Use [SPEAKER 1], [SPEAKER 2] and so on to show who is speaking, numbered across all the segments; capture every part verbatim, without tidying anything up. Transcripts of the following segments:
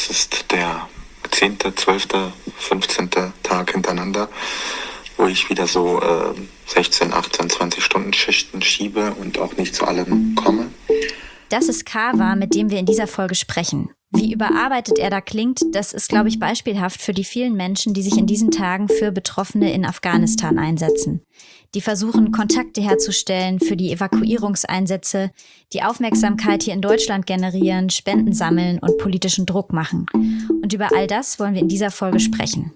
[SPEAKER 1] Es ist der zehnte, zwölfte, fünfzehnte Tag hintereinander, wo ich wieder so äh, sechzehn, achtzehn, zwanzig Stunden Schichten schiebe und auch nicht zu allem komme.
[SPEAKER 2] Das ist Kawa, mit dem wir in dieser Folge sprechen. Wie überarbeitet er da klingt, das ist, glaube ich, beispielhaft für die vielen Menschen, die sich in diesen Tagen für Betroffene in Afghanistan einsetzen. Die versuchen, Kontakte herzustellen für die Evakuierungseinsätze, die Aufmerksamkeit hier in Deutschland generieren, Spenden sammeln und politischen Druck machen. Und über all das wollen wir in dieser Folge sprechen.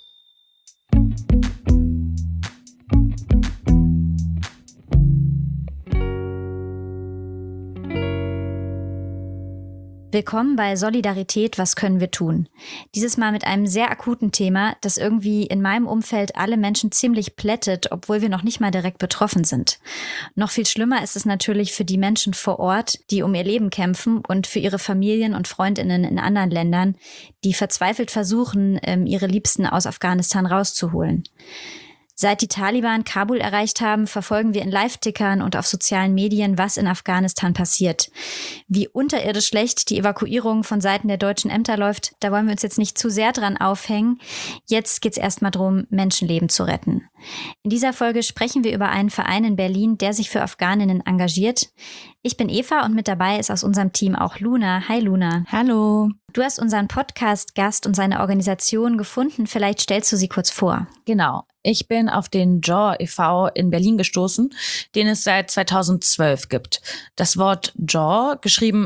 [SPEAKER 2] Willkommen bei Solidarität, was können wir tun? Dieses Mal mit einem sehr akuten Thema, das irgendwie in meinem Umfeld alle Menschen ziemlich plättet, obwohl wir noch nicht mal direkt betroffen sind. Noch viel schlimmer ist es natürlich für die Menschen vor Ort, die um ihr Leben kämpfen, und für ihre Familien und Freundinnen in anderen Ländern, die verzweifelt versuchen, ihre Liebsten aus Afghanistan rauszuholen. Seit die Taliban Kabul erreicht haben, verfolgen wir in Live-Tickern und auf sozialen Medien, was in Afghanistan passiert. Wie unterirdisch schlecht die Evakuierung von Seiten der deutschen Ämter läuft, da wollen wir uns jetzt nicht zu sehr dran aufhängen. Jetzt geht's erstmal darum, Menschenleben zu retten. In dieser Folge sprechen wir über einen Verein in Berlin, der sich für Afghaninnen engagiert. Ich bin Eva und mit dabei ist aus unserem Team auch Luna. Hi Luna.
[SPEAKER 3] Hallo.
[SPEAKER 2] Du hast unseren Podcast-Gast und seine Organisation gefunden. Vielleicht stellst du sie kurz vor.
[SPEAKER 3] Genau. Ich bin auf den J A W e V in Berlin gestoßen, den es seit zweitausendzwölf gibt. Das Wort J A W, geschrieben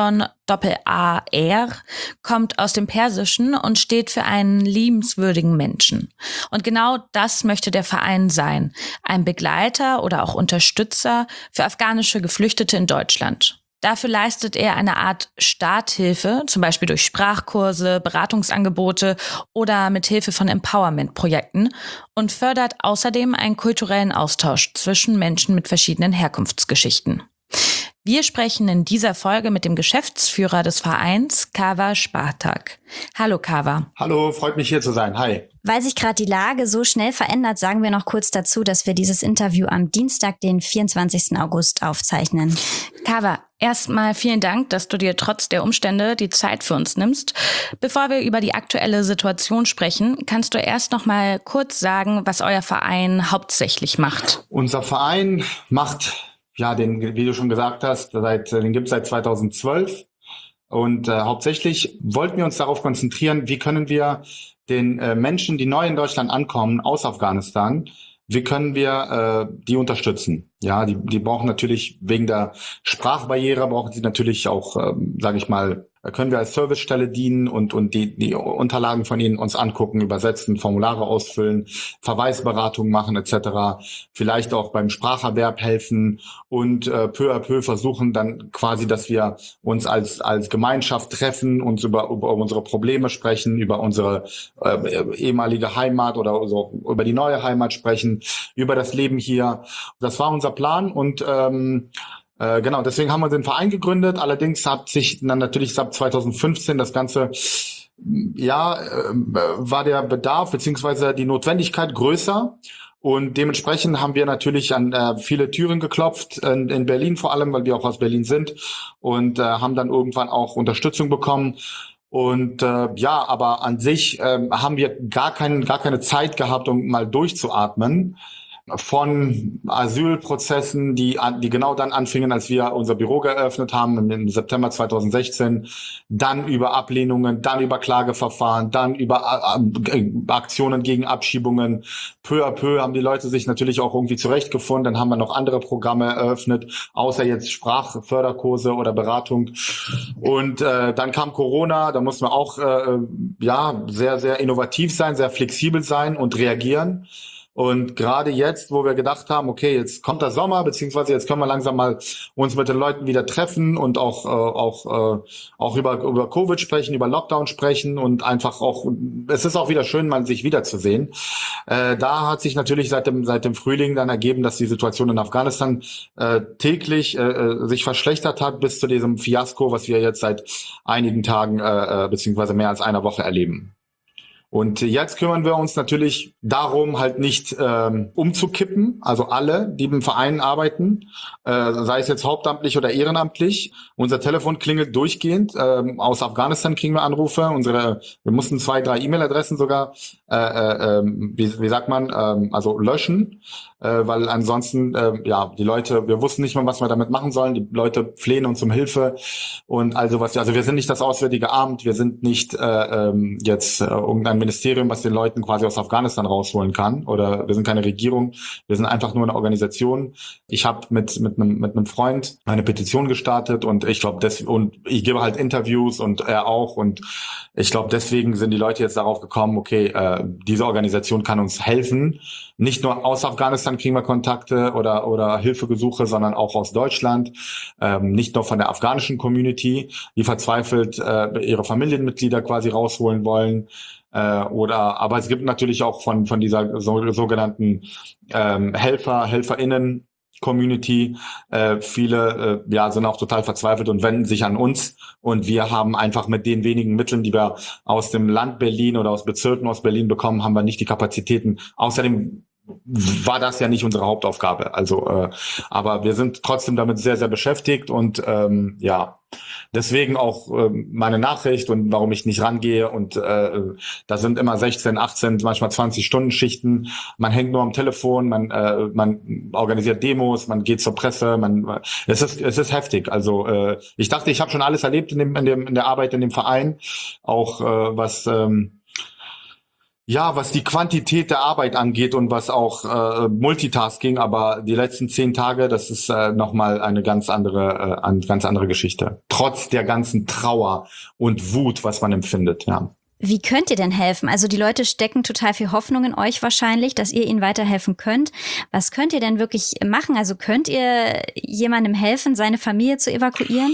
[SPEAKER 3] Y-A-A-R, kommt aus dem Persischen und steht für einen liebenswürdigen Menschen. Und genau das möchte der Verein sein. Ein Begleiter oder auch Unterstützer für afghanische Geflüchtete in Deutschland. Dafür leistet er eine Art Starthilfe, zum Beispiel durch Sprachkurse, Beratungsangebote oder mit Hilfe von Empowerment-Projekten, und fördert außerdem einen kulturellen Austausch zwischen Menschen mit verschiedenen Herkunftsgeschichten. Wir sprechen in dieser Folge mit dem Geschäftsführer des Vereins, Kawa Spartak. Hallo Kawa.
[SPEAKER 4] Hallo, freut mich hier zu sein. Hi.
[SPEAKER 2] Weil sich gerade die Lage so schnell verändert, sagen wir noch kurz dazu, dass wir dieses Interview am Dienstag, den vierundzwanzigsten August, aufzeichnen.
[SPEAKER 3] Kawa, erstmal vielen Dank, dass du dir trotz der Umstände die Zeit für uns nimmst. Bevor wir über die aktuelle Situation sprechen, kannst du erst noch mal kurz sagen, was euer Verein hauptsächlich macht.
[SPEAKER 4] Unser Verein macht, ja, den, wie du schon gesagt hast, seit, den gibt es seit zweitausendzwölf. Und äh, hauptsächlich wollten wir uns darauf konzentrieren, wie können wir den äh, Menschen, die neu in Deutschland ankommen aus Afghanistan, wie können wir äh, die unterstützen? Ja, die, die brauchen natürlich wegen der Sprachbarriere, brauchen sie natürlich auch, ähm, sage ich mal, können wir als Servicestelle dienen und und die die Unterlagen von ihnen uns angucken, übersetzen, Formulare ausfüllen, Verweisberatung machen et cetera. Vielleicht auch beim Spracherwerb helfen und äh, peu à peu versuchen dann quasi, dass wir uns als als Gemeinschaft treffen, uns über über unsere Probleme sprechen, über unsere äh, ehemalige Heimat oder so, über die neue Heimat sprechen, über das Leben hier. Das war unser Plan und ähm, Äh, genau, deswegen haben wir den Verein gegründet. Allerdings hat sich dann natürlich ab zweitausendfünfzehn das Ganze, ja, äh, war der Bedarf beziehungsweise die Notwendigkeit größer. Und dementsprechend haben wir natürlich an äh, viele Türen geklopft, in, in Berlin vor allem, weil wir auch aus Berlin sind, und äh, haben dann irgendwann auch Unterstützung bekommen. Und äh, ja, aber an sich äh, haben wir gar keinen, gar keine Zeit gehabt, um mal durchzuatmen. Von Asylprozessen, die die genau dann anfingen, als wir unser Büro geöffnet haben im September zweitausendsechzehn, dann über Ablehnungen, dann über Klageverfahren, dann über Aktionen gegen Abschiebungen. Peu à peu haben die Leute sich natürlich auch irgendwie zurechtgefunden. Dann haben wir noch andere Programme eröffnet, außer jetzt Sprachförderkurse oder Beratung. Und äh, dann kam Corona, da mussten wir auch äh, ja sehr, sehr innovativ sein, sehr flexibel sein und reagieren. Und gerade jetzt, wo wir gedacht haben, okay, jetzt kommt der Sommer, beziehungsweise jetzt können wir langsam mal uns mit den Leuten wieder treffen und auch äh, auch äh, auch über über Covid sprechen, über Lockdown sprechen und einfach auch, es ist auch wieder schön, mal sich wiederzusehen. Äh, da hat sich natürlich seit dem seit dem Frühling dann ergeben, dass die Situation in Afghanistan äh, täglich äh, sich verschlechtert hat bis zu diesem Fiasko, was wir jetzt seit einigen Tagen äh, beziehungsweise mehr als einer Woche erleben. Und jetzt kümmern wir uns natürlich darum, halt nicht ähm, umzukippen, also alle, die im Verein arbeiten, äh, sei es jetzt hauptamtlich oder ehrenamtlich. Unser Telefon klingelt durchgehend. Ähm, aus Afghanistan kriegen wir Anrufe. Unsere, wir mussten zwei, drei E-Mail-Adressen sogar, äh, äh, wie, wie sagt man, äh, also löschen, äh, weil ansonsten, äh, ja, die Leute, wir wussten nicht mal, was wir damit machen sollen. Die Leute flehen uns um Hilfe und also was. Also wir sind nicht das Auswärtige Amt, wir sind nicht äh, ähm, jetzt äh, irgendein Ministerium, was den Leuten quasi aus Afghanistan rausholen kann, oder wir sind keine Regierung, wir sind einfach nur eine Organisation. Ich habe mit mit einem mit einem Freund eine Petition gestartet und ich glaube, das und ich gebe halt Interviews und er auch und ich glaube, deswegen sind die Leute jetzt darauf gekommen, okay, äh, diese Organisation kann uns helfen. Nicht nur aus Afghanistan kriegen wir Kontakte oder oder Hilfegesuche, sondern auch aus Deutschland. Ähm, nicht nur von der afghanischen Community, die verzweifelt äh, ihre Familienmitglieder quasi rausholen wollen. Äh, oder aber es gibt natürlich auch von von dieser so, sogenannten ähm, Helfer, HelferInnen Community. Äh, viele äh, ja sind auch total verzweifelt und wenden sich an uns. Und wir haben einfach mit den wenigen Mitteln, die wir aus dem Land Berlin oder aus Bezirken aus Berlin bekommen, haben wir nicht die Kapazitäten. Außerdem war das ja nicht unsere Hauptaufgabe. Also, äh, aber wir sind trotzdem damit sehr, sehr beschäftigt und ähm, ja, deswegen auch äh, meine Nachricht und warum ich nicht rangehe und äh, da sind immer sechzehn, achtzehn, manchmal zwanzig Stunden Schichten. Man hängt nur am Telefon, man äh, man organisiert Demos, man geht zur Presse, man es ist es ist heftig. Also äh, ich dachte, ich habe schon alles erlebt in dem in dem in der Arbeit in dem Verein, auch äh, was ähm, ja, was die Quantität der Arbeit angeht und was auch äh, Multitasking, aber die letzten zehn Tage, das ist äh, nochmal eine ganz andere, äh, eine ganz andere Geschichte. Trotz der ganzen Trauer und Wut, was man empfindet, ja.
[SPEAKER 2] Wie könnt ihr denn helfen? Also die Leute stecken total viel Hoffnung in euch wahrscheinlich, dass ihr ihnen weiterhelfen könnt. Was könnt ihr denn wirklich machen? Also könnt ihr jemandem helfen, seine Familie zu evakuieren?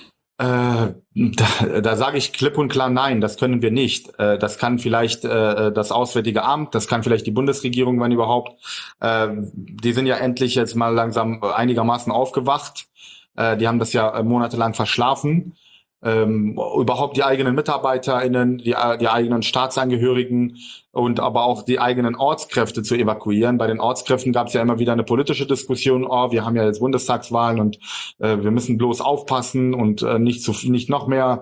[SPEAKER 4] Äh, da, da sage ich klipp und klar nein, das können wir nicht. Äh, das kann vielleicht äh, das Auswärtige Amt, das kann vielleicht die Bundesregierung, wenn überhaupt. Äh, die sind ja endlich jetzt mal langsam einigermaßen aufgewacht. Äh, die haben das ja äh, monatelang verschlafen. Ähm, überhaupt die eigenen MitarbeiterInnen, die, die eigenen Staatsangehörigen und aber auch die eigenen Ortskräfte zu evakuieren. Bei den Ortskräften gab es ja immer wieder eine politische Diskussion, oh, wir haben ja jetzt Bundestagswahlen und äh, wir müssen bloß aufpassen und äh, nicht zu nicht noch mehr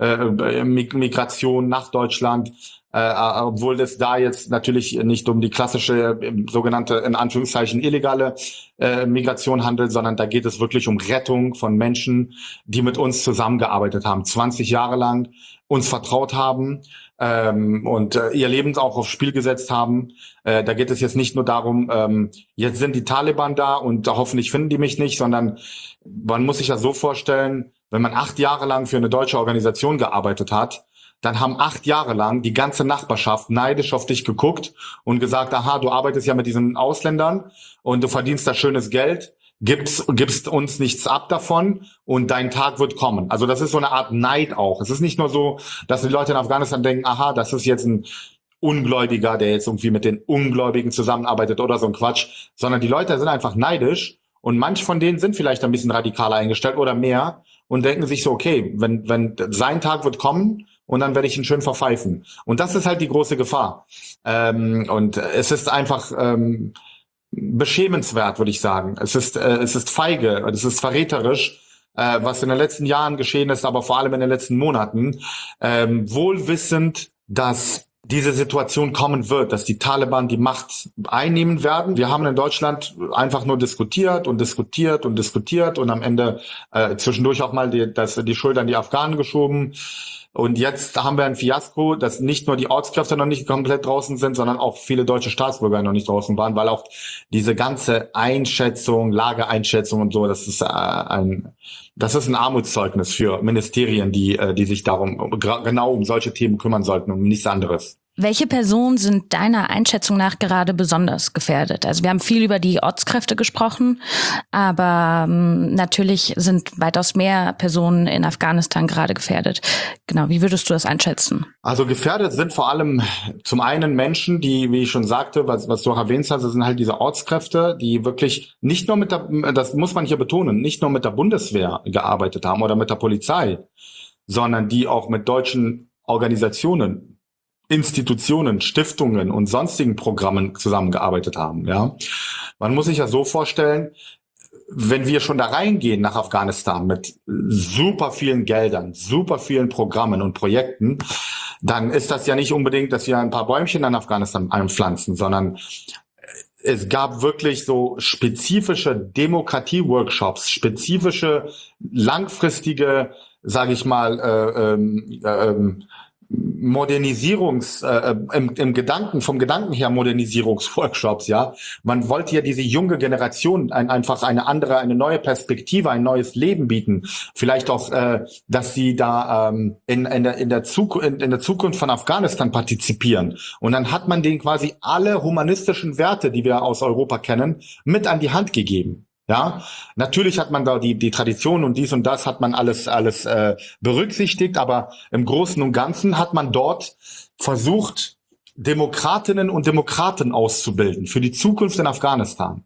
[SPEAKER 4] äh, Migration nach Deutschland. Äh, obwohl es da jetzt natürlich nicht um die klassische äh, sogenannte, in Anführungszeichen, illegale äh, Migration handelt, sondern da geht es wirklich um Rettung von Menschen, die mit uns zusammengearbeitet haben, zwanzig Jahre lang uns vertraut haben ähm, und äh, ihr Leben auch aufs Spiel gesetzt haben. Äh, da geht es jetzt nicht nur darum, ähm, jetzt sind die Taliban da und da hoffentlich finden die mich nicht, sondern man muss sich das so vorstellen, wenn man acht Jahre lang für eine deutsche Organisation gearbeitet hat, dann haben acht Jahre lang die ganze Nachbarschaft neidisch auf dich geguckt und gesagt, aha, du arbeitest ja mit diesen Ausländern und du verdienst da schönes Geld, gibst, gibst uns nichts ab davon und dein Tag wird kommen. Also das ist so eine Art Neid auch. Es ist nicht nur so, dass die Leute in Afghanistan denken, aha, das ist jetzt ein Ungläubiger, der jetzt irgendwie mit den Ungläubigen zusammenarbeitet oder so ein Quatsch, sondern die Leute sind einfach neidisch und manche von denen sind vielleicht ein bisschen radikaler eingestellt oder mehr und denken sich so, okay, wenn, wenn sein Tag wird kommen, und dann werde ich ihn schön verpfeifen. Und das ist halt die große Gefahr. Ähm, und es ist einfach ähm, beschämenswert, würde ich sagen. Es ist, äh, es ist feige, es ist verräterisch, äh, was in den letzten Jahren geschehen ist, aber vor allem in den letzten Monaten. Ähm, wohlwissend, dass diese Situation kommen wird, dass die Taliban die Macht einnehmen werden. Wir haben in Deutschland einfach nur diskutiert und diskutiert und diskutiert und am Ende äh, zwischendurch auch mal die, das, die Schuld an die Afghanen geschoben. Und jetzt haben wir ein Fiasko, dass nicht nur die Ortskräfte noch nicht komplett draußen sind, sondern auch viele deutsche Staatsbürger noch nicht draußen waren, weil auch diese ganze Einschätzung, Lageeinschätzung und so, das ist äh, ein, das ist ein Armutszeugnis für Ministerien, die, äh, die sich darum genau um solche Themen kümmern sollten und nichts anderes.
[SPEAKER 3] Welche Personen sind deiner Einschätzung nach gerade besonders gefährdet? Also wir haben viel über die Ortskräfte gesprochen, aber ähm, natürlich sind weitaus mehr Personen in Afghanistan gerade gefährdet. Genau, wie würdest du das einschätzen?
[SPEAKER 4] Also gefährdet sind vor allem zum einen Menschen, die, wie ich schon sagte, was, was du auch erwähnt hast, das sind halt diese Ortskräfte, die wirklich nicht nur mit der, das muss man hier betonen, nicht nur mit der Bundeswehr gearbeitet haben oder mit der Polizei, sondern die auch mit deutschen Organisationen Institutionen, Stiftungen und sonstigen Programmen zusammengearbeitet haben. Ja, man muss sich ja so vorstellen, wenn wir schon da reingehen nach Afghanistan mit super vielen Geldern, super vielen Programmen und Projekten, dann ist das ja nicht unbedingt, dass wir ein paar Bäumchen in Afghanistan einpflanzen, sondern es gab wirklich so spezifische Demokratie-Workshops, spezifische langfristige, sage ich mal, äh, ähm, äh, Modernisierungs, äh, im, im Gedanken, vom Gedanken her Modernisierungsworkshops, ja. Man wollte ja diese junge Generation ein, einfach eine andere, eine neue Perspektive, ein neues Leben bieten. Vielleicht auch, äh, dass sie da ähm, in, in, der, in, der Zukunft, in, in der Zukunft von Afghanistan partizipieren. Und dann hat man denen quasi alle humanistischen Werte, die wir aus Europa kennen, mit an die Hand gegeben. Ja, natürlich hat man da die die Tradition und dies und das hat man alles alles äh, berücksichtigt, aber im Großen und Ganzen hat man dort versucht, Demokratinnen und Demokraten auszubilden für die Zukunft in Afghanistan.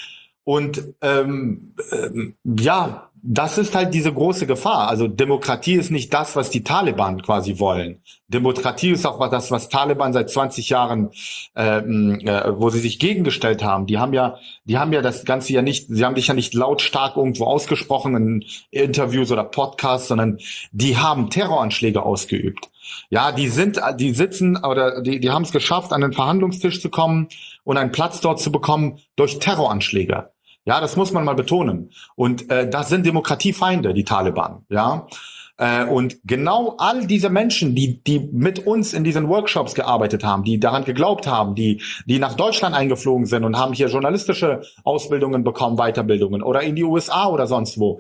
[SPEAKER 4] Und ähm, ähm, ja, das ist halt diese große Gefahr. Also Demokratie ist nicht das, was die Taliban quasi wollen. Demokratie ist auch das, was Taliban seit zwanzig Jahren, äh, äh, wo sie sich gegengestellt haben. Die haben ja, die haben ja das Ganze ja nicht, sie haben sich ja nicht lautstark irgendwo ausgesprochen in Interviews oder Podcasts, sondern die haben Terroranschläge ausgeübt. Ja, die sind, die sitzen oder die, die haben es geschafft, an den Verhandlungstisch zu kommen und einen Platz dort zu bekommen durch Terroranschläge. Ja, das muss man mal betonen. Und äh, das sind Demokratiefeinde, die Taliban. Ja, äh, und genau all diese Menschen, die die mit uns in diesen Workshops gearbeitet haben, die daran geglaubt haben, die die nach Deutschland eingeflogen sind und haben hier journalistische Ausbildungen bekommen, Weiterbildungen oder in die U S A oder sonst wo.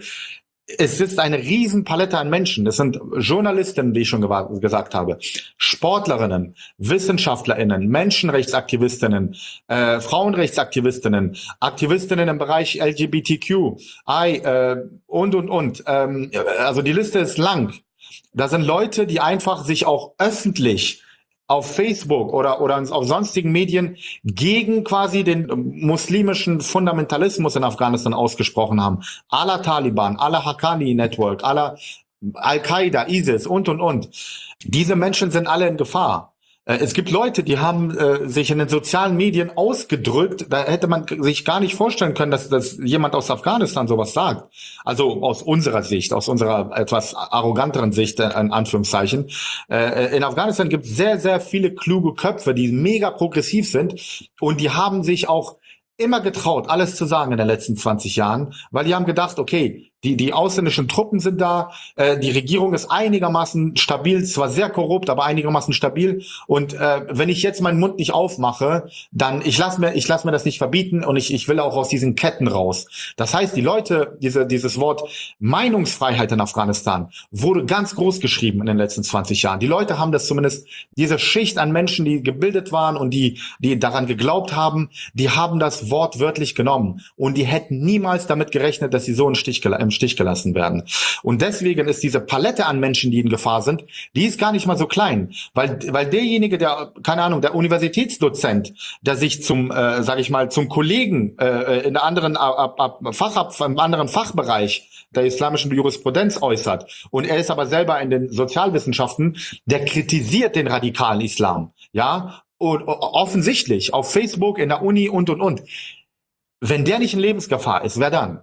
[SPEAKER 4] Es ist eine Riesenpalette an Menschen. Das sind Journalistinnen, wie ich schon ge- gesagt habe, Sportlerinnen, WissenschaftlerInnen, Menschenrechtsaktivistinnen, äh, Frauenrechtsaktivistinnen, Aktivistinnen im Bereich L G B T Q, I äh, und, und, und. Ähm, also die Liste ist lang. Da sind Leute, die einfach sich auch öffentlich auf Facebook oder oder auf sonstigen Medien gegen quasi den muslimischen Fundamentalismus in Afghanistan ausgesprochen haben. Aller Taliban, aller Haqqani Network, aller Al-Qaida, ISIS und und und. Diese Menschen sind alle in Gefahr. Es gibt Leute, die haben äh, sich in den sozialen Medien ausgedrückt, da hätte man sich gar nicht vorstellen können, dass, dass jemand aus Afghanistan sowas sagt. Also aus unserer Sicht, aus unserer etwas arroganteren Sicht, äh, in Anführungszeichen. Äh, in Afghanistan gibt es sehr, sehr viele kluge Köpfe, die mega progressiv sind und die haben sich auch immer getraut, alles zu sagen in den letzten zwanzig Jahren, weil die haben gedacht, okay, die die ausländischen Truppen sind da, äh, die Regierung ist einigermaßen stabil, zwar sehr korrupt, aber einigermaßen stabil. Und äh, wenn ich jetzt meinen Mund nicht aufmache, dann ich lasse mir ich lass mir das nicht verbieten und ich ich will auch aus diesen Ketten raus. Das heißt, die Leute, diese dieses Wort Meinungsfreiheit in Afghanistan wurde ganz groß geschrieben in den letzten zwanzig Jahren. Die Leute haben das zumindest, diese Schicht an Menschen, die gebildet waren und die die daran geglaubt haben, die haben das wortwörtlich genommen und die hätten niemals damit gerechnet, dass sie so einen Stich im Stich gelassen werden. Und deswegen ist diese Palette an Menschen, die in Gefahr sind, die ist gar nicht mal so klein, weil weil derjenige, der keine Ahnung, der Universitätsdozent, der sich zum, äh, sage ich mal, zum Kollegen äh, in einer anderen ab, ab, Fach, im anderen Fachbereich der islamischen Jurisprudenz äußert und er ist aber selber in den Sozialwissenschaften, der kritisiert den radikalen Islam, ja, und offensichtlich auf Facebook, in der Uni und und und. Wenn der nicht in Lebensgefahr ist, wer dann?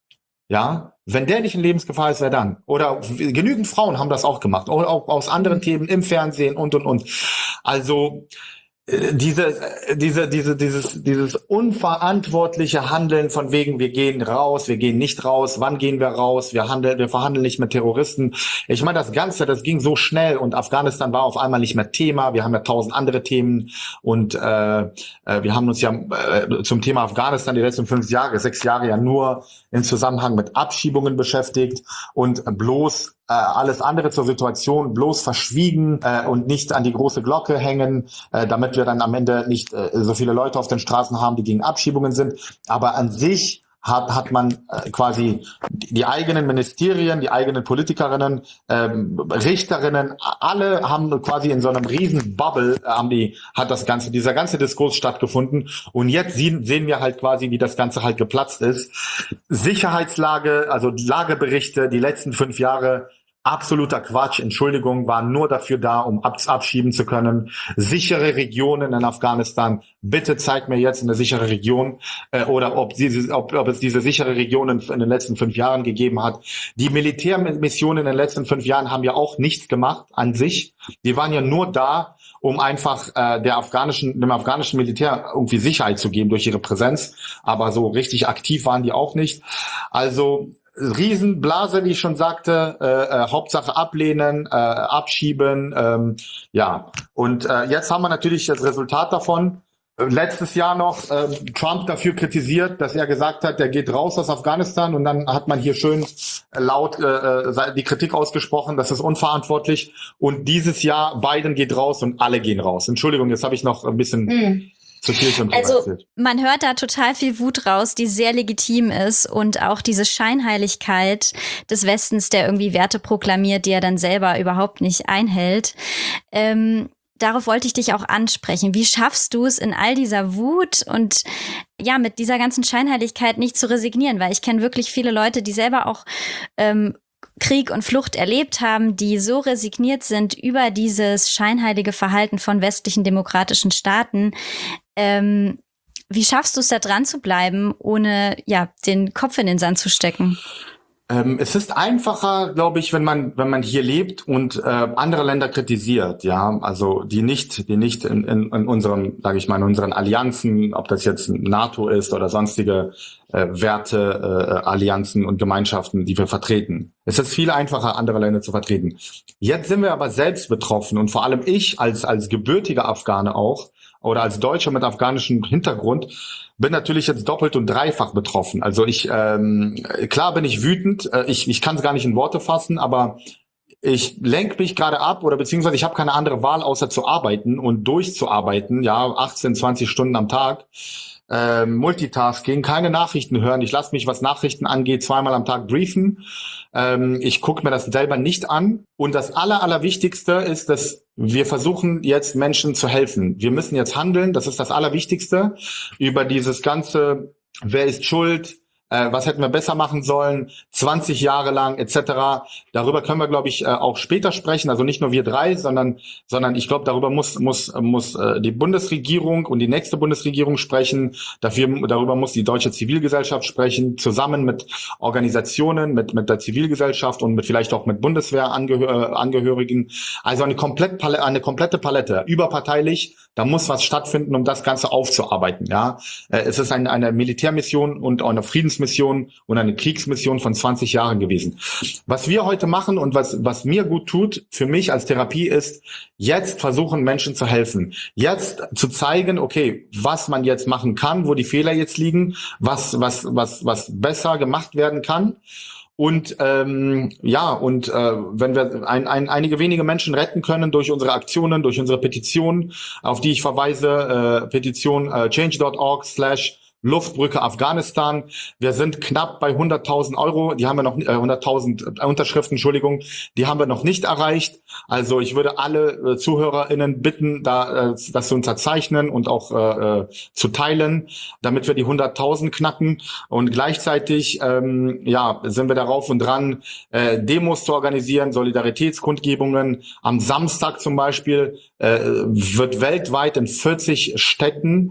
[SPEAKER 4] Ja, wenn der nicht in Lebensgefahr ist, wer dann? Oder genügend Frauen haben das auch gemacht, auch aus anderen Themen im Fernsehen und und und. Also diese, diese, diese, dieses, dieses unverantwortliche Handeln von wegen, wir gehen raus, wir gehen nicht raus, wann gehen wir raus, wir handeln, wir verhandeln nicht mit Terroristen. Ich meine, das Ganze, das ging so schnell und Afghanistan war auf einmal nicht mehr Thema. Wir haben ja tausend andere Themen und äh, äh, wir haben uns ja äh, zum Thema Afghanistan die letzten fünf Jahre, sechs Jahre ja nur im Zusammenhang mit Abschiebungen beschäftigt und bloß äh, alles andere zur Situation bloß verschwiegen äh, und nicht an die große Glocke hängen, äh, damit wir dann am Ende nicht äh, so viele Leute auf den Straßen haben, die gegen Abschiebungen sind. Aber an sich hat hat man äh, quasi die eigenen Ministerien, die eigenen Politikerinnen, ähm, Richterinnen, alle haben quasi in so einem riesen Bubble, äh, haben die, hat das ganze, dieser ganze Diskurs stattgefunden. Und jetzt sehen, sehen wir halt quasi, wie das Ganze halt geplatzt ist. Sicherheitslage, also Lageberichte, die letzten fünf Jahre Absoluter Quatsch, Entschuldigung, waren nur dafür da, um ab- abschieben zu können. Sichere Regionen in Afghanistan. Bitte zeigt mir jetzt eine sichere Region äh, oder ob, diese, ob, ob es diese sichere Region in, in den letzten fünf Jahren gegeben hat. Die Militärmissionen in den letzten fünf Jahren haben ja auch nichts gemacht an sich. Die waren ja nur da, um einfach äh, der afghanischen, dem afghanischen Militär irgendwie Sicherheit zu geben durch ihre Präsenz. Aber so richtig aktiv waren die auch nicht. Also Riesenblase, wie ich schon sagte, äh, äh, Hauptsache ablehnen, äh, abschieben, ähm, ja. Und äh, jetzt haben wir natürlich das Resultat davon. Äh, letztes Jahr noch äh, Trump dafür kritisiert, dass er gesagt hat, er geht raus aus Afghanistan, und dann hat man hier schön äh, laut äh, die Kritik ausgesprochen, das ist unverantwortlich. Und dieses Jahr Biden geht raus und alle gehen raus. Entschuldigung, jetzt habe ich noch ein bisschen
[SPEAKER 2] Hm.
[SPEAKER 4] zu viel schon drüber
[SPEAKER 2] Also
[SPEAKER 4] erzählt.
[SPEAKER 2] man hört da total viel Wut raus, die sehr legitim ist, und auch diese Scheinheiligkeit des Westens, der irgendwie Werte proklamiert, die er dann selber überhaupt nicht einhält. Ähm, darauf wollte ich dich auch ansprechen. Wie schaffst du es in all dieser Wut und ja, mit dieser ganzen Scheinheiligkeit nicht zu resignieren? Weil ich kenne wirklich viele Leute, die selber auch ähm, Krieg und Flucht erlebt haben, die so resigniert sind über dieses scheinheilige Verhalten von westlichen demokratischen Staaten. Ähm, wie schaffst du es, da dran zu bleiben, ohne ja den Kopf in den Sand zu stecken?
[SPEAKER 4] Ähm, es ist einfacher, glaube ich, wenn man wenn man hier lebt und äh, andere Länder kritisiert, ja, also die nicht die nicht in, in, in unseren, sage ich mal, in unseren Allianzen, ob das jetzt NATO ist oder sonstige äh, Werte, äh, Allianzen und Gemeinschaften, die wir vertreten. Es ist viel einfacher, andere Länder zu vertreten. Jetzt sind wir aber selbst betroffen, und vor allem ich als als gebürtiger Afghane auch oder als Deutscher mit afghanischem Hintergrund bin natürlich jetzt doppelt und dreifach betroffen. Also ich, ähm, klar bin ich wütend, äh, ich, ich kann es gar nicht in Worte fassen, aber ich lenke mich gerade ab, oder beziehungsweise ich habe keine andere Wahl, außer zu arbeiten und durchzuarbeiten, ja, achtzehn, zwanzig Stunden am Tag. Ähm, Multitasking, keine Nachrichten hören. Ich lasse mich, was Nachrichten angeht, zweimal am Tag briefen. Ähm, ich gucke mir das selber nicht an. Und das Aller, Allerwichtigste ist, dass wir versuchen jetzt Menschen zu helfen. Wir müssen jetzt handeln. Das ist das Allerwichtigste. Über dieses ganze, wer ist schuld, äh, was hätten wir besser machen sollen, zwanzig Jahre lang et cetera. Darüber können wir, glaube ich, äh, auch später sprechen. Also nicht nur wir drei, sondern sondern ich glaube, darüber muss muss muss äh, die Bundesregierung und die nächste Bundesregierung sprechen. Dafür, darüber muss die deutsche Zivilgesellschaft sprechen, zusammen mit Organisationen, mit mit der Zivilgesellschaft und mit vielleicht auch mit Bundeswehrangehörigen. Also eine komplett eine komplette Palette, überparteilich. Da muss was stattfinden, um das Ganze aufzuarbeiten. Ja, äh, es ist eine, eine Militärmission und auch eine Friedensmission und eine Kriegsmission von zwanzig Jahren gewesen. Was wir heute machen und was was mir gut tut für mich als Therapie ist, jetzt versuchen, Menschen zu helfen. Jetzt zu zeigen, okay, was man jetzt machen kann, wo die Fehler jetzt liegen, was was was was besser gemacht werden kann. Und ähm, ja, und äh, wenn wir ein, ein, einige wenige Menschen retten können durch unsere Aktionen, durch unsere Petition, auf die ich verweise, äh, Petition äh, change dot org slash Luftbrücke Afghanistan. Wir sind knapp bei hunderttausend Euro. Die haben wir noch, äh, hunderttausend Unterschriften, Entschuldigung. Die haben wir noch nicht erreicht. Also ich würde alle äh, ZuhörerInnen bitten, da äh, das zu unterzeichnen und auch äh, zu teilen, damit wir die hunderttausend knacken. Und gleichzeitig, ähm, ja, sind wir darauf und dran, äh, Demos zu organisieren, Solidaritätskundgebungen. Am Samstag zum Beispiel äh, wird weltweit in vierzig Städten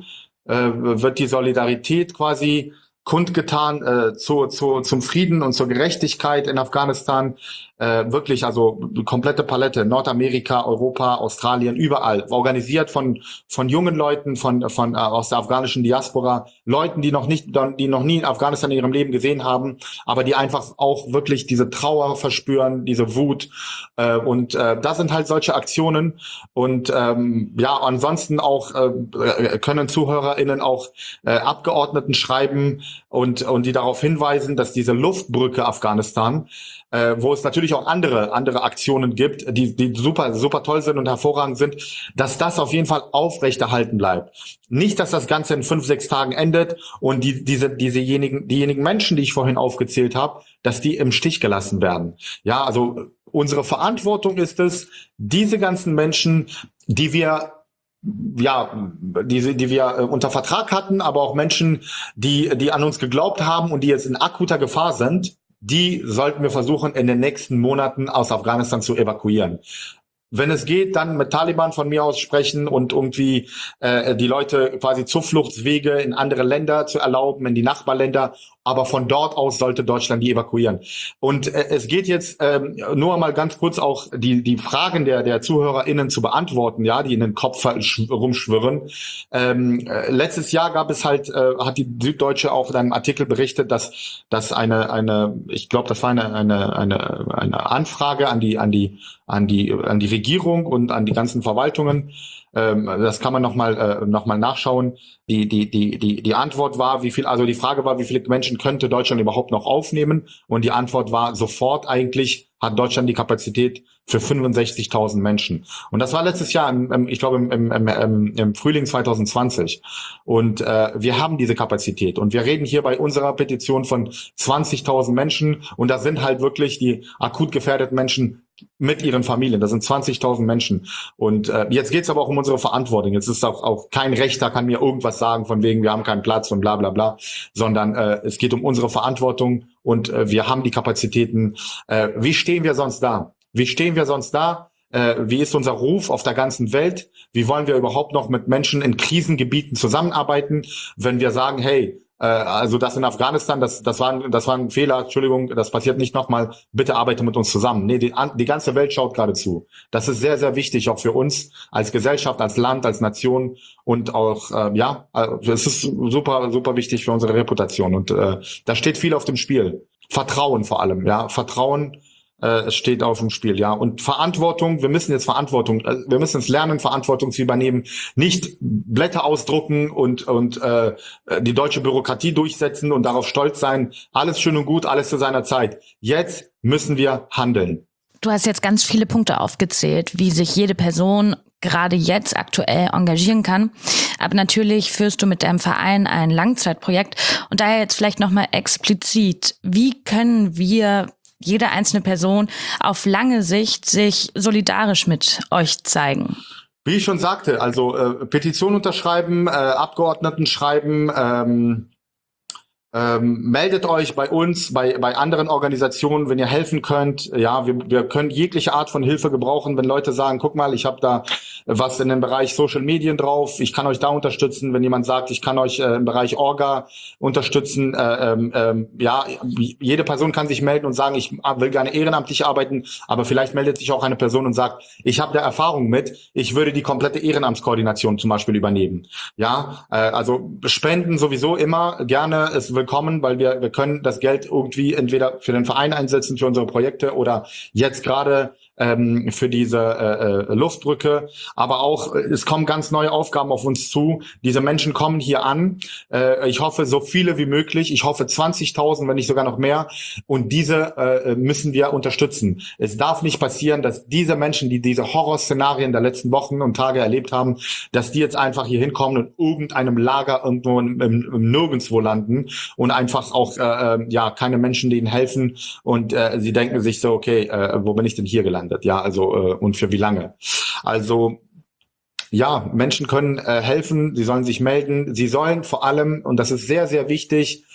[SPEAKER 4] wird die Solidarität quasi kundgetan äh, zu, zu, zum Frieden und zur Gerechtigkeit in Afghanistan. Äh, wirklich, also komplette Palette, Nordamerika, Europa, Australien, überall, organisiert von von jungen Leuten, von von äh, aus der afghanischen Diaspora, Leuten, die noch nicht, die noch nie Afghanistan in ihrem Leben gesehen haben, aber die einfach auch wirklich diese Trauer verspüren, diese Wut. Äh, und äh, das sind halt solche Aktionen. Und ähm, ja, ansonsten auch äh, können ZuhörerInnen auch äh, Abgeordneten schreiben und und die darauf hinweisen, dass diese Luftbrücke Afghanistan, äh, wo es natürlich auch andere andere Aktionen gibt, die die super super toll sind und hervorragend sind, dass das auf jeden Fall aufrechterhalten bleibt. Nicht, dass das Ganze in fünf, sechs Tagen endet und die diese diesejenigen diejenigen Menschen, die ich vorhin aufgezählt habe, dass die im Stich gelassen werden. Ja, also unsere Verantwortung ist es, diese ganzen Menschen, die wir ja, die, die wir äh, unter Vertrag hatten, aber auch Menschen, die, die an uns geglaubt haben und die jetzt in akuter Gefahr sind, die sollten wir versuchen, in den nächsten Monaten aus Afghanistan zu evakuieren. Wenn es geht, dann mit Taliban von mir aus sprechen und irgendwie äh, die Leute quasi Zufluchtswege in andere Länder zu erlauben, in die Nachbarländer. Aber von dort aus sollte Deutschland die evakuieren. Und äh, es geht jetzt ähm, nur mal ganz kurz auch die die Fragen der der ZuhörerInnen zu beantworten, ja, die in den Kopf rumschwirren. Ähm, äh, letztes Jahr gab es halt, äh, hat die Süddeutsche auch in einem Artikel berichtet, dass dass eine eine, ich glaube, das war eine eine eine eine Anfrage an die an die an die an die Regierung und an die ganzen Verwaltungen. Ähm, das kann man noch mal äh, noch mal nachschauen. Die die die die die Antwort war, wie viel, also die Frage war, wie viele Menschen könnte Deutschland überhaupt noch aufnehmen? Und die Antwort war sofort, eigentlich hat Deutschland die Kapazität für fünfundsechzigtausend Menschen. Und das war letztes Jahr, im, im, ich glaube im, im, im, im Frühling zwanzig zwanzig. Und äh, wir haben diese Kapazität. Und wir reden hier bei unserer Petition von zwanzigtausend Menschen. Und das sind halt wirklich die akut gefährdeten Menschen mit ihren Familien. Das sind zwanzigtausend Menschen. Und äh, jetzt geht's aber auch um unsere Verantwortung. Jetzt ist auch, auch kein Rechter kann mir irgendwas sagen von wegen, wir haben keinen Platz und bla bla bla, sondern äh, es geht um unsere Verantwortung und äh, wir haben die Kapazitäten. Äh, wie stehen wir sonst da? Wie stehen wir sonst da? Äh, wie ist unser Ruf auf der ganzen Welt? Wie wollen wir überhaupt noch mit Menschen in Krisengebieten zusammenarbeiten, wenn wir sagen, hey, äh, also das in Afghanistan, das das war ein, das war ein Fehler, Entschuldigung, das passiert nicht nochmal, bitte arbeite mit uns zusammen. Nee, die, die ganze Welt schaut gerade zu. Das ist sehr, sehr wichtig, auch für uns als Gesellschaft, als Land, als Nation und auch, äh, ja, also es ist super, super wichtig für unsere Reputation und äh, da steht viel auf dem Spiel. Vertrauen vor allem, ja, Vertrauen äh, steht auf dem Spiel, ja. Und Verantwortung, wir müssen jetzt Verantwortung, äh, wir müssen es lernen, Verantwortung zu übernehmen. Nicht Blätter ausdrucken und und äh, die deutsche Bürokratie durchsetzen und darauf stolz sein. Alles schön und gut, alles zu seiner Zeit. Jetzt müssen wir handeln.
[SPEAKER 3] Du hast jetzt ganz viele Punkte aufgezählt, wie sich jede Person gerade jetzt aktuell engagieren kann. Aber natürlich führst du mit deinem Verein ein Langzeitprojekt. Und daher jetzt vielleicht nochmal explizit, wie können wir, jede einzelne Person, auf lange Sicht sich solidarisch mit euch zeigen?
[SPEAKER 4] Wie ich schon sagte, also äh, Petition unterschreiben, äh, Abgeordneten schreiben, ähm, Ähm, meldet euch bei uns, bei bei anderen Organisationen, wenn ihr helfen könnt. Ja, wir wir können jegliche Art von Hilfe gebrauchen, wenn Leute sagen, guck mal, ich habe da was in dem Bereich Social Medien drauf, ich kann euch da unterstützen. Wenn jemand sagt, ich kann euch äh, im Bereich Orga unterstützen, äh, ähm, ähm, ja, jede Person kann sich melden und sagen, ich will gerne ehrenamtlich arbeiten, aber vielleicht meldet sich auch eine Person und sagt, ich habe da Erfahrung mit, ich würde die komplette Ehrenamtskoordination zum Beispiel übernehmen. Ja, äh, also Spenden sowieso immer gerne, es will willkommen, weil wir wir können das Geld irgendwie entweder für den Verein einsetzen, für unsere Projekte oder jetzt gerade ähm, für diese äh, äh, Luftbrücke. Aber auch, es kommen ganz neue Aufgaben auf uns zu. Diese Menschen kommen hier an. Äh, ich hoffe, so viele wie möglich. Ich hoffe zwanzigtausend, wenn nicht sogar noch mehr. Und diese äh, müssen wir unterstützen. Es darf nicht passieren, dass diese Menschen, die diese Horrorszenarien der letzten Wochen und Tage erlebt haben, dass die jetzt einfach hier hinkommen und irgendeinem Lager irgendwo im, im, im Nirgendwo landen und einfach auch äh, ja keine Menschen, die ihnen helfen. Und äh, sie denken sich so, okay, äh, wo bin ich denn hier gelandet? Ja, also äh, und für wie lange? Also ja, Menschen können äh, helfen, sie sollen sich melden, sie sollen vor allem, und das ist sehr, sehr wichtig,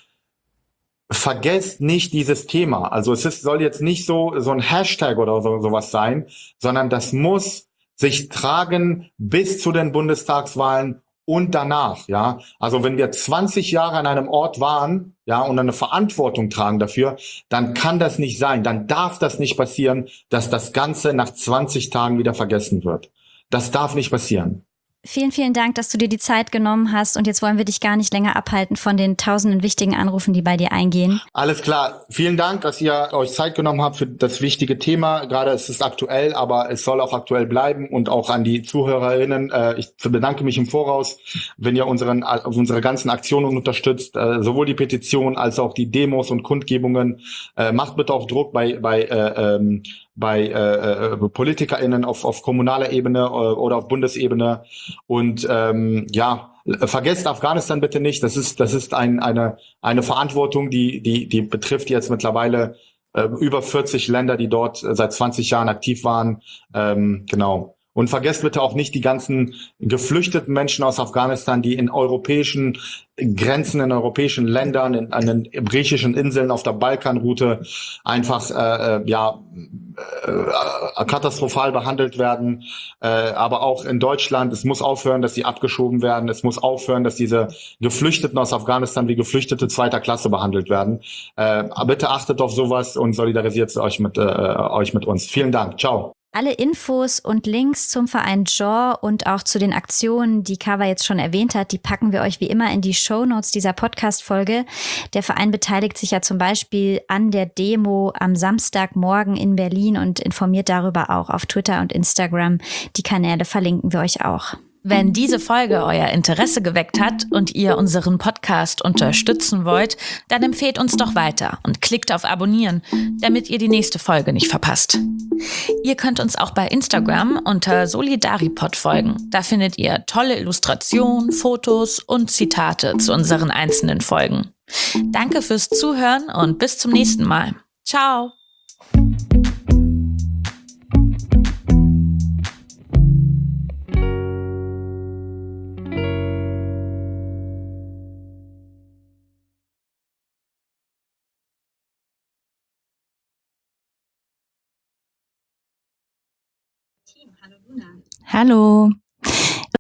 [SPEAKER 4] vergesst nicht dieses Thema. Also es ist, soll jetzt nicht so so ein Hashtag oder so sowas sein, sondern das muss sich tragen bis zu den Bundestagswahlen und danach, ja. Also wenn wir zwanzig Jahre an einem Ort waren, ja, und eine Verantwortung tragen dafür, dann kann das nicht sein, dann darf das nicht passieren, dass das Ganze nach zwanzig Tagen wieder vergessen wird. Das darf nicht passieren.
[SPEAKER 2] Vielen, vielen Dank, dass du dir die Zeit genommen hast und jetzt wollen wir dich gar nicht länger abhalten von den tausenden wichtigen Anrufen, die bei dir eingehen.
[SPEAKER 4] Alles klar. Vielen Dank, dass ihr euch Zeit genommen habt für das wichtige Thema. Gerade ist es aktuell, aber es soll auch aktuell bleiben und auch an die ZuhörerInnen. Äh, ich bedanke mich im Voraus, wenn ihr unseren, unsere ganzen Aktionen unterstützt, äh, sowohl die Petition als auch die Demos und Kundgebungen. Äh, macht bitte auch Druck bei, bei, äh, ähm, bei äh, äh, PolitikerInnen auf, auf kommunaler Ebene äh, oder auf Bundesebene. Und ähm, ja, vergesst Afghanistan bitte nicht. Das ist das ist ein, eine eine Verantwortung, die die die betrifft jetzt mittlerweile äh, über vierzig Länder, die dort äh, seit zwanzig Jahren aktiv waren. Ähm, genau. Und vergesst bitte auch nicht die ganzen geflüchteten Menschen aus Afghanistan, die in europäischen Grenzen, in europäischen Ländern, in, an den griechischen Inseln auf der Balkanroute einfach äh, ja äh, katastrophal behandelt werden. Äh, aber auch in Deutschland, es muss aufhören, dass sie abgeschoben werden. Es muss aufhören, dass diese Geflüchteten aus Afghanistan wie Geflüchtete zweiter Klasse behandelt werden. Äh, bitte achtet auf sowas und solidarisiert euch mit, äh, euch mit uns. Vielen Dank. Ciao.
[SPEAKER 2] Alle Infos und Links zum Verein J A W und auch zu den Aktionen, die Kawa jetzt schon erwähnt hat, die packen wir euch wie immer in die Shownotes dieser Podcast-Folge. Der Verein beteiligt sich ja zum Beispiel an der Demo am Samstagmorgen in Berlin und informiert darüber auch auf Twitter und Instagram. Die Kanäle verlinken wir euch auch.
[SPEAKER 3] Wenn diese Folge euer Interesse geweckt hat und ihr unseren Podcast unterstützen wollt, dann empfehlt uns doch weiter und klickt auf Abonnieren, damit ihr die nächste Folge nicht verpasst. Ihr könnt uns auch bei Instagram unter Solidaripod folgen. Da findet ihr tolle Illustrationen, Fotos und Zitate zu unseren einzelnen Folgen. Danke fürs Zuhören und bis zum nächsten Mal. Ciao!
[SPEAKER 2] Hallo Luna.
[SPEAKER 3] Hallo.